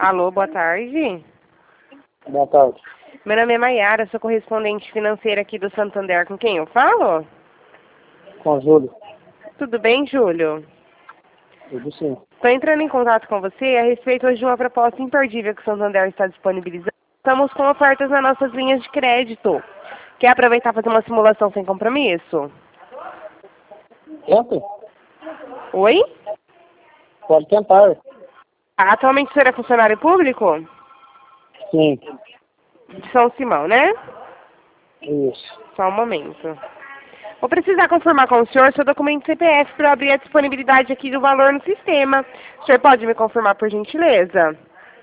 Alô, boa tarde. Boa tarde. Meu nome é Maiara, sou correspondente financeira aqui do Santander. Com quem eu falo? Com a Júlio. Tudo bem, Júlio? Tudo sim. Estou entrando em contato com você a respeito hoje de uma proposta imperdível que o Santander está disponibilizando. Estamos com ofertas nas nossas linhas de crédito. Quer aproveitar e fazer uma simulação sem compromisso? Tenta? Oi? Pode tentar. Atualmente o senhor é funcionário público? Sim. De São Simão, né? Isso. Só um momento. Vou precisar confirmar com o senhor seu documento CPF para abrir a disponibilidade aqui do valor no sistema. O senhor pode me confirmar, por gentileza?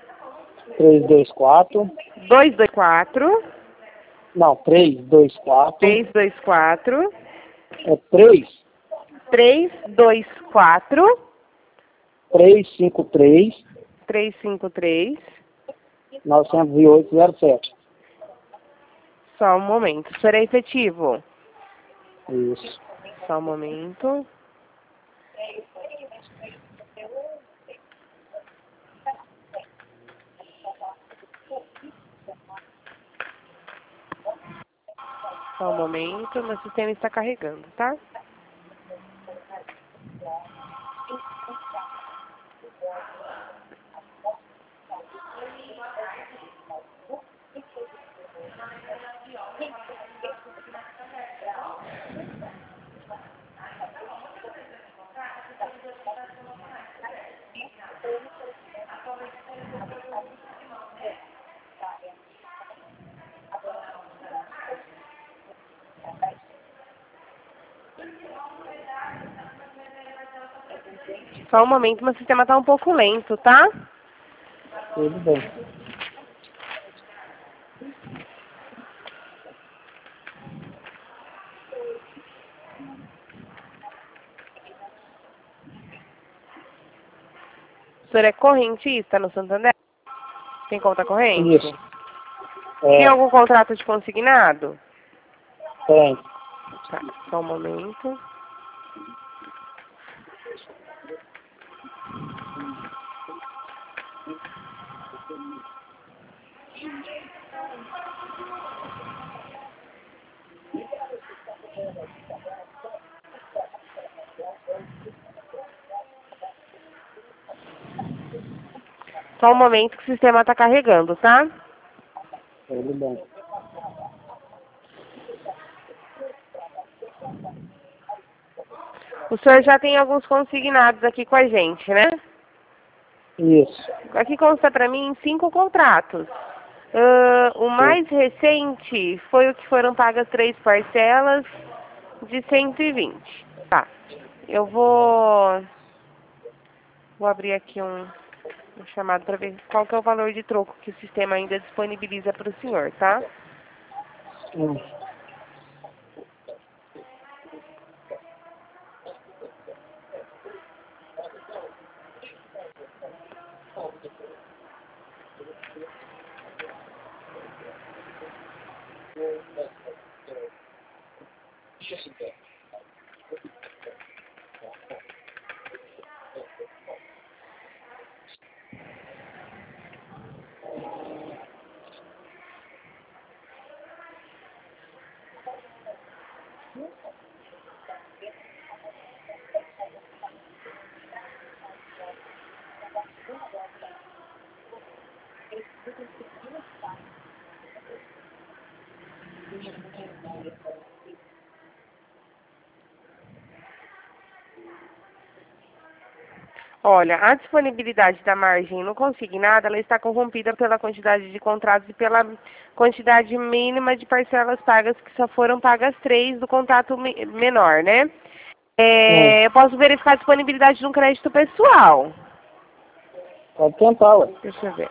324. 224 Não, 324. 324 É 3. 324 353. 353. 90807. Só um momento. O senhor é efetivo? Isso. Só um momento. Só um momento. Meu sistema está carregando, tá? Só um momento. Meu sistema está um pouco lento, tá? Tudo bem. O senhor é correntista no Santander? Tem conta corrente? Isso. Tem É, algum contrato de consignado? tem. Tá, só um momento. Só um momento que o sistema está carregando, tá? Tudo bem. O senhor já tem alguns consignados aqui com a gente, né? Isso. Aqui consta para mim 5 contratos. O mais recente foi o que foram pagas 3 parcelas de 120. Tá. Eu vou abrir aqui um chamado para ver qual que é o valor de troco que o sistema ainda disponibiliza para o senhor, tá? Hum. Olha, a disponibilidade da margem no consignado, ela está corrompida pela quantidade de contratos e pela quantidade mínima de parcelas pagas, que só foram pagas 3 do contrato menor, né? Eu posso verificar a disponibilidade de um crédito pessoal. Pode tentar, ué. Deixa eu ver.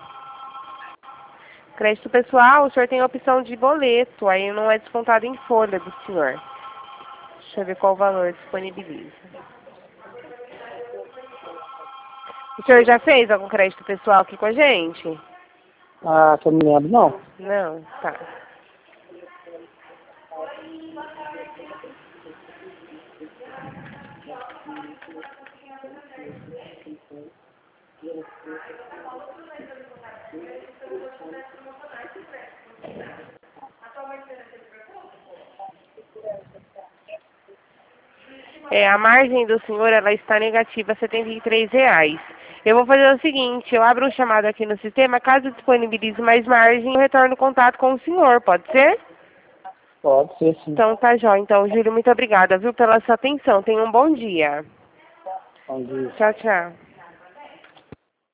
Crédito pessoal, o senhor tem a opção de boleto, aí não é descontado em folha do senhor. Deixa eu ver qual valor disponibiliza. O senhor já fez algum crédito pessoal aqui com a gente? Ah, que eu me lembro, não. Não? Tá. A margem do senhor, ela está negativa, R$ 73. Eu vou fazer o seguinte, eu abro um chamado aqui no sistema, caso disponibilize mais margem, eu retorno contato com o senhor, pode ser? Pode ser, sim. Então tá jóia. Então, Júlio, muito obrigada, viu, pela sua atenção. Tenha um bom dia. Bom dia. Tchau, tchau.